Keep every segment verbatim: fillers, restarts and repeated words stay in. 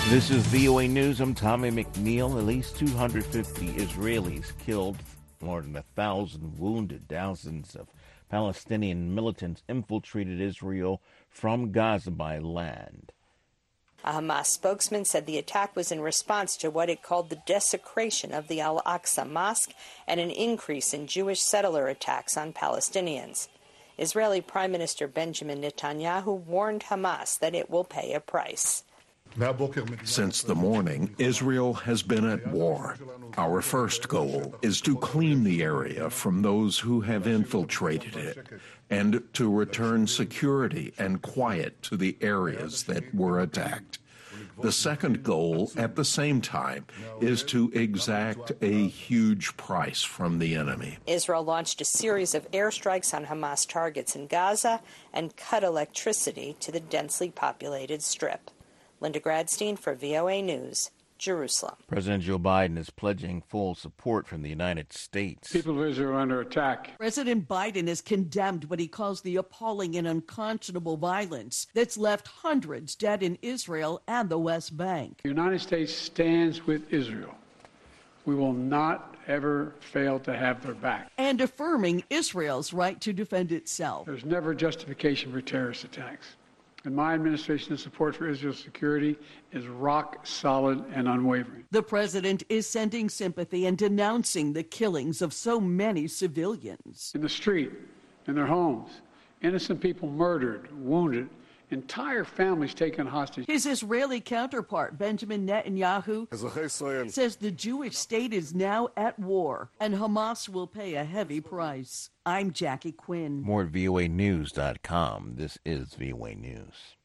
This is V O A News. I'm Tommy McNeil. At least two hundred fifty Israelis killed, more than one thousand wounded. Thousands of Palestinian militants infiltrated Israel from Gaza by land. A Hamas spokesman said the attack was in response to what it called the desecration of the Al-Aqsa Mosque and an increase in Jewish settler attacks on Palestinians. Israeli Prime Minister Benjamin Netanyahu warned Hamas that it will pay a price. Since the morning, Israel has been at war. Our first goal is to clean the area from those who have infiltrated it and to return security and quiet to the areas that were attacked. The second goal, at the same time, is to exact a huge price from the enemy. Israel launched a series of airstrikes on Hamas targets in Gaza and cut electricity to the densely populated Strip. Linda Gradstein for V O A News, Jerusalem. President Joe Biden is pledging full support from the United States. People of Israel are under attack. President Biden has condemned what he calls the appalling and unconscionable violence that's left hundreds dead in Israel and the West Bank. The United States stands with Israel. We will not ever fail to have their back. And affirming Israel's right to defend itself. There's never justification for terrorist attacks. And my administration's support for Israel's security is rock solid and unwavering. The president is sending sympathy and denouncing the killings of so many civilians. In the street, in their homes, innocent people murdered, wounded, entire families taken hostage. His Israeli counterpart, Benjamin Netanyahu, says the Jewish state is now at war and Hamas will pay a heavy price. I'm Jackie Quinn. More at V O A news dot com. This is V O A News.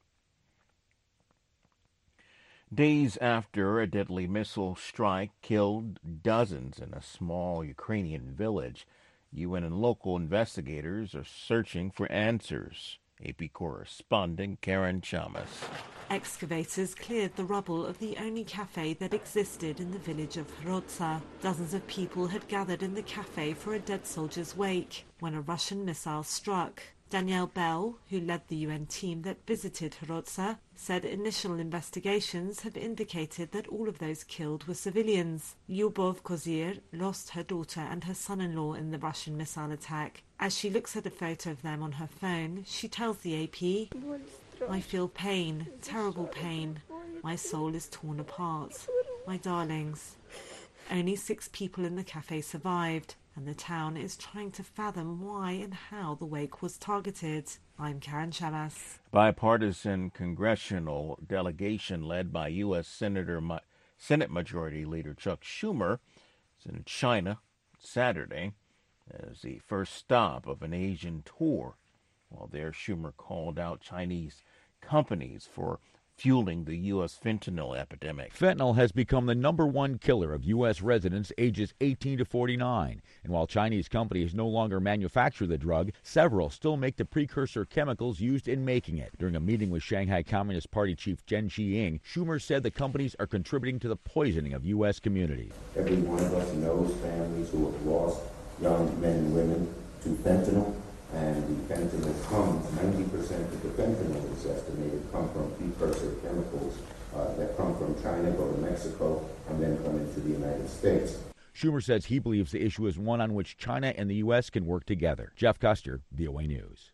Days after a deadly missile strike killed dozens in a small Ukrainian village, U N and local investigators are searching for answers. A P correspondent Karen Chamas. Excavators cleared the rubble of the only cafe that existed in the village of Hrodza. Dozens of people had gathered in the cafe for a dead soldier's wake when a Russian missile struck. Danielle Bell, who led the U N team that visited Hrodza, said initial investigations have indicated that all of those killed were civilians. Lyubov Kozir lost her daughter and her son-in-law in the Russian missile attack. As she looks at a photo of them on her phone, she tells the A P, "I feel pain, terrible pain. My soul is torn apart. My darlings." Only six people in the cafe survived, and the town is trying to fathom why and how the wake was targeted. I'm Karen Chamas. Bipartisan congressional delegation led by U S. Senator Senate Majority Leader Chuck Schumer is in China Saturday as the first stop of an Asian tour. While there, Schumer called out Chinese companies for fueling the U S fentanyl epidemic. Fentanyl has become the number one killer of U S residents ages eighteen to forty-nine. And while Chinese companies no longer manufacture the drug, several still make the precursor chemicals used in making it. During a meeting with Shanghai Communist Party chief Chen Qiying, Schumer said the companies are contributing to the poisoning of U S communities. Every one of us knows families who have lost young men and women to fentanyl. And the fentanyl comes, ninety percent of the fentanyl is estimated come from precursor chemicals uh, that come from China, go to Mexico, and then come into the United States. Schumer says he believes the issue is one on which China and the U S can work together. Jeff Custer, V O A News.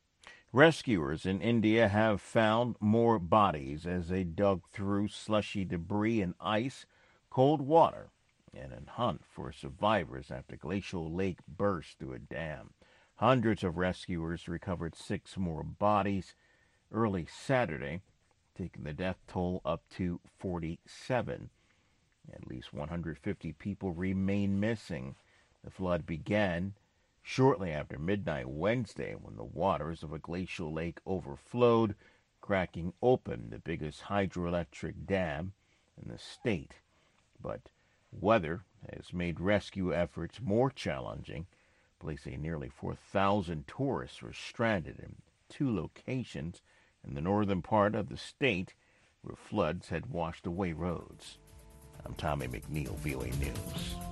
Rescuers in India have found more bodies as they dug through slushy debris and ice, cold water, and a hunt for survivors after Glacial Lake burst through a dam. Hundreds of rescuers recovered six more bodies early Saturday, taking the death toll up to forty-seven. At least one hundred fifty people remain missing. The flood began shortly after midnight Wednesday when the waters of a glacial lake overflowed, cracking open the biggest hydroelectric dam in the state. But weather has made rescue efforts more challenging. Police say nearly four thousand tourists were stranded in two locations in the northern part of the state where floods had washed away roads. I'm Tommy McNeil, V O A News.